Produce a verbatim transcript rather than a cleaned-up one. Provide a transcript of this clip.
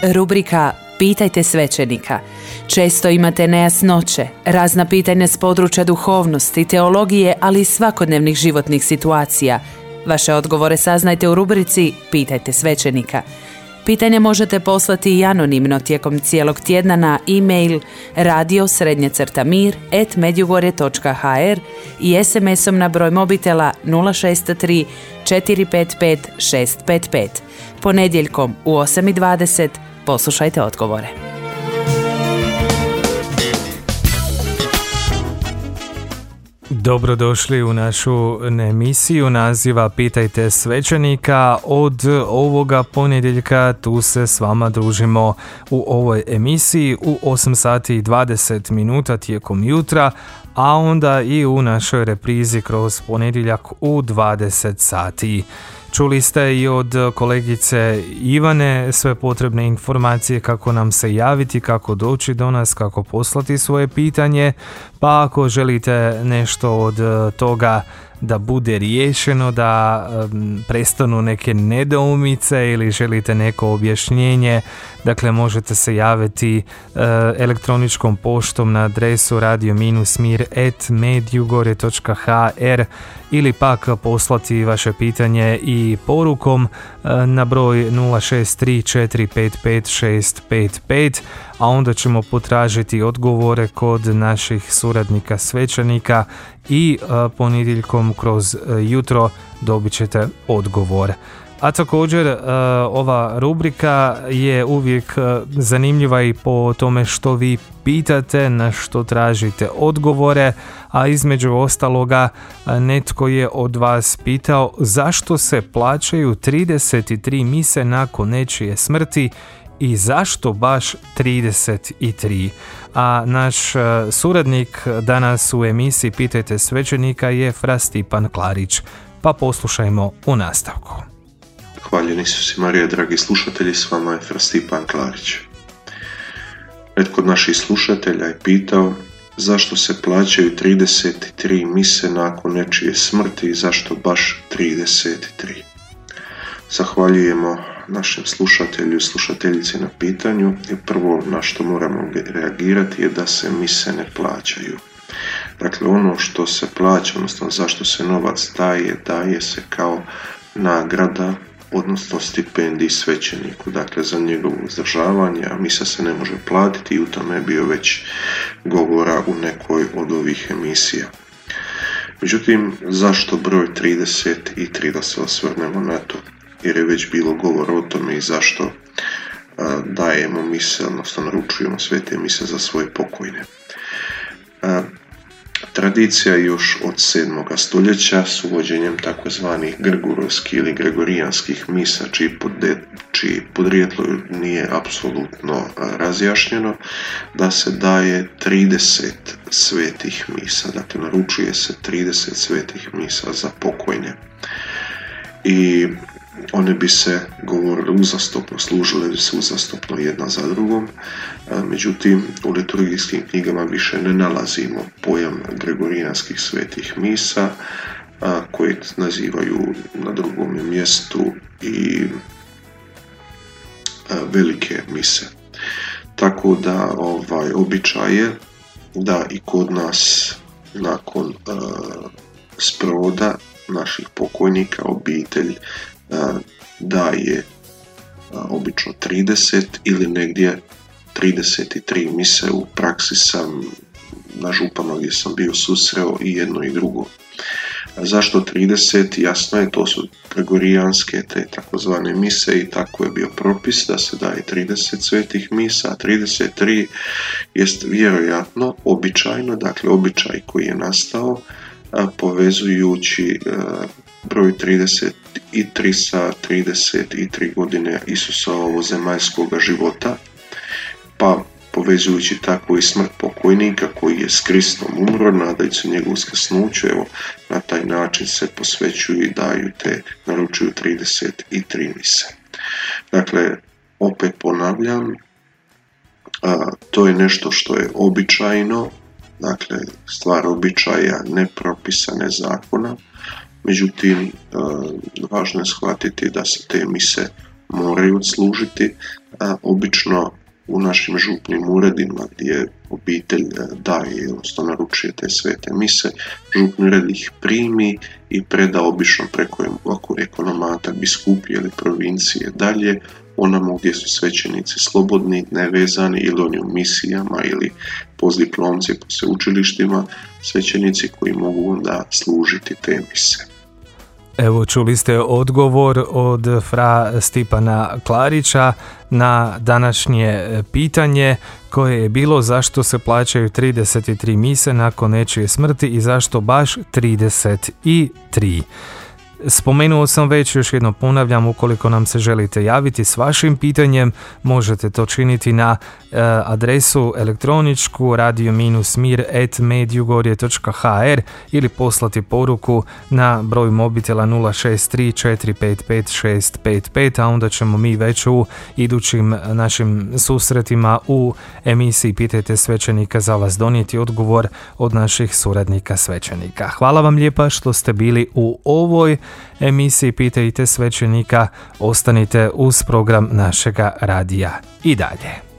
Rubrika Pitajte svećenika. Često imate nejasnoće, razna pitanja s područja duhovnosti, teologije, ali i svakodnevnih životnih situacija. Vaše odgovore saznajte u rubrici Pitajte svećenika. Pitanje možete poslati i anonimno tijekom cijelog tjedna na e-mail radio srednja crta mir at medjugorje točka ha er i es em esom na broj mobitela nula šest tri četiri pet pet šest pet pet. Ponedjeljkom u osam i dvadeset poslušajte odgovore. Dobrodošli u našu emisiju naziva Pitajte svećenika. Od ovoga ponedjeljka tu se s vama družimo u ovoj emisiji u osam sati i dvadeset minuta tijekom jutra, a onda i u našoj reprizi kroz ponedjeljak u dvadeset sati. Čuli ste i od kolegice Ivane sve potrebne informacije kako nam se javiti, kako doći do nas, kako poslati svoje pitanje, pa ako želite nešto od toga da bude riješeno, da um, prestanu neke nedoumice ili želite neko objašnjenje, dakle možete se javiti uh, elektroničkom poštom na adresu radio mir at medjugorje točka ha er ili pak poslati vaše pitanje i porukom uh, na broj nula šest tri četiri pet pet šest pet pet, a onda ćemo potražiti odgovore kod naših suradnika svećenika i uh, ponedjeljkom kroz uh, jutro dobit ćete odgovor. A također uh, ova rubrika je uvijek uh, zanimljiva i po tome što vi pitate, na što tražite odgovore, a između ostaloga uh, netko je od vas pitao zašto se plaćaju trideset tri mise nakon nečije smrti i zašto baš trideset tri. A naš suradnik danas u emisiji Pitajte svećenika je fra Stipan Klarić. Pa poslušajmo u nastavku. Hvaljen Isus i Marija, dragi slušatelji, s vama je fra Stipan Klarić. Netko od naših slušatelja je pitao zašto se plaćaju trideset tri mise nakon nečije smrti i zašto baš trideset tri. Zahvaljujemo našem slušatelju i slušateljici na pitanju i prvo na što moramo reagirati je da se mise ne plaćaju. Dakle, ono što se plaća, odnosno zašto se novac daje, daje se kao nagrada, odnosno stipendiji svećeniku, dakle za njegovo uzdržavanje, a misa se ne može platiti i u tome je bio već govora u nekoj od ovih emisija. Međutim, zašto broj trideset tri, da se osvrnemo na to? Jer je već bilo govor o tome i zašto a, dajemo mise, odnosno naručujemo svete mise za svoje pokojne. A, tradicija još od sedmoga stoljeća s uvođenjem takozvanih grgurovskih ili gregorijanskih misa, čiji, podde, čiji podrijetlo nije apsolutno razjašnjeno, da se daje trideset svetih misa, dakle naručuje se trideset svetih misa za pokojne. I one bi se govorile uzastopno, služile bi se uzastopno jedna za drugom, međutim u liturgijskim knjigama više ne nalazimo pojam gregorijanskih svetih misa, koje nazivaju na drugom mjestu i velike mise. Tako da ovaj običaj je da i kod nas nakon uh, sprovoda naših pokojnika obitelj daje obično trideset ili negdje trideset tri mise. U praksi sam na župama gdje sam bio susreo i jedno i drugo. Zašto trideset? Jasno je, to su gregorijanske te takozvane mise i tako je bio propis da se daje trideset svetih misa, a trideset tri jest vjerojatno običajno, dakle običaj koji je nastao povezujući broj trideset tri sa trideset tri godine Isusovog zemaljskog života, pa povezujući tako i smrt pokojnika koji je s Kristom umro, nadajući se njegovu uskrsnuću, evo na taj način se posvećuju i daju te, naručuju trideset tri mise. Dakle, opet ponavljam, a, to je nešto što je običajno, dakle stvar običaja, ne propisa, ne zakona. Međutim, važno je shvatiti da se te mise moraju odslužiti, a, obično u našim župnim uredima gdje obitelj daje, odnosno naručuje te svete mise, župni ured ih primi i preda obično preko ovako ekonomata, biskupije ili provincije dalje, onamo gdje su svećenici slobodni, nevezani ili oni u misijama ili postdiplomci po sveučilištima, svećenici koji mogu onda služiti te mise. Evo, čuli ste odgovor od fra Stipana Klarića na današnje pitanje koje je bilo zašto se plaćaju trideset tri mise nakon nečije smrti i zašto baš trideset tri. Spomenuo sam već, još jedno ponavljam, ukoliko nam se želite javiti s vašim pitanjem, možete to činiti na e, adresu elektroničku radio mir at medjugorje dot h r ili poslati poruku na broj mobitela nula šest tri četiri pet pet šest pet pet, a onda ćemo mi već u idućim našim susretima u emisiji Pitajte svećenika za vas donijeti odgovor od naših suradnika svećenika. Hvala vam lijepa što ste bili u ovoj emisiji Pitajte svećenika. Ostanite uz program našega radija i dalje.